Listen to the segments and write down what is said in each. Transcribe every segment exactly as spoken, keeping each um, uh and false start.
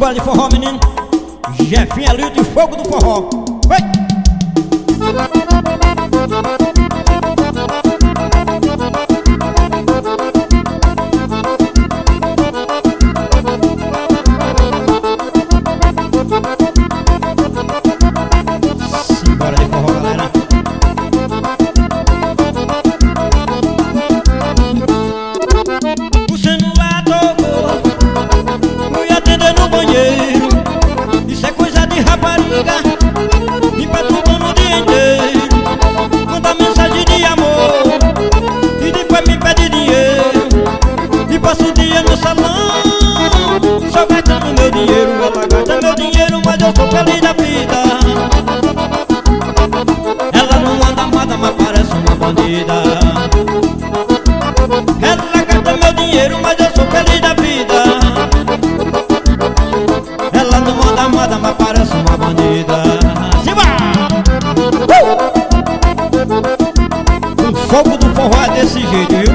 Simbora de forró, menino. Jefinho ali de fogo do forró. Vai! Simbora de forró, galera. O celular tocou, fui atender no banheiro. Isso é coisa de rapariga, me perturbando o dia inteiro. Manda mensagem de amor e depois me pede dinheiro. E passo o dia no salão, só gastando meu dinheiro. Ela gasta meu dinheiro, mas eu sou feliz da vida. Ela não anda armada, mas parece uma bandida. Ela gasta meu dinheiro, mas eu sou feliz da vida. Ela não anda armada, mas parece uma bandida. Simba! Uh! O fogo do forró é desse jeito, viu?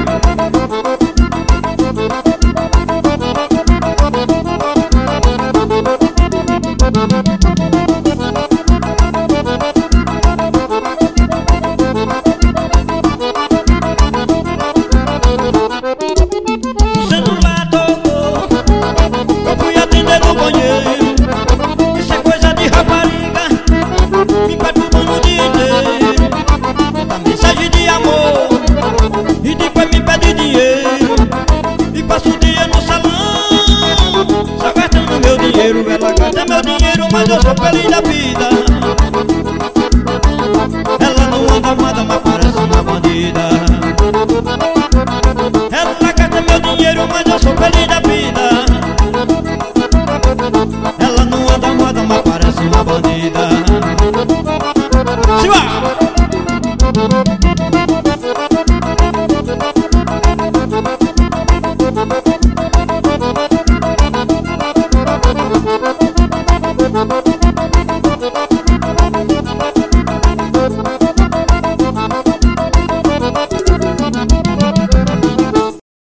O celular tocou, eu fui atender no banheiro. Isso é coisa de rapariga, me perturbando o dia inteiro. Manda mensagem de amor e depois me pede dinheiro. E passo o dia no salão, só gastando meu dinheiro. Ela gasta meu dinheiro, mas eu sou feliz da vida. Ela não anda armada, mas parece uma bandida. Ela gasta meu dinheiro, mas eu sou feliz da vida. Ela não anda armada, mas parece uma bandida. Simba!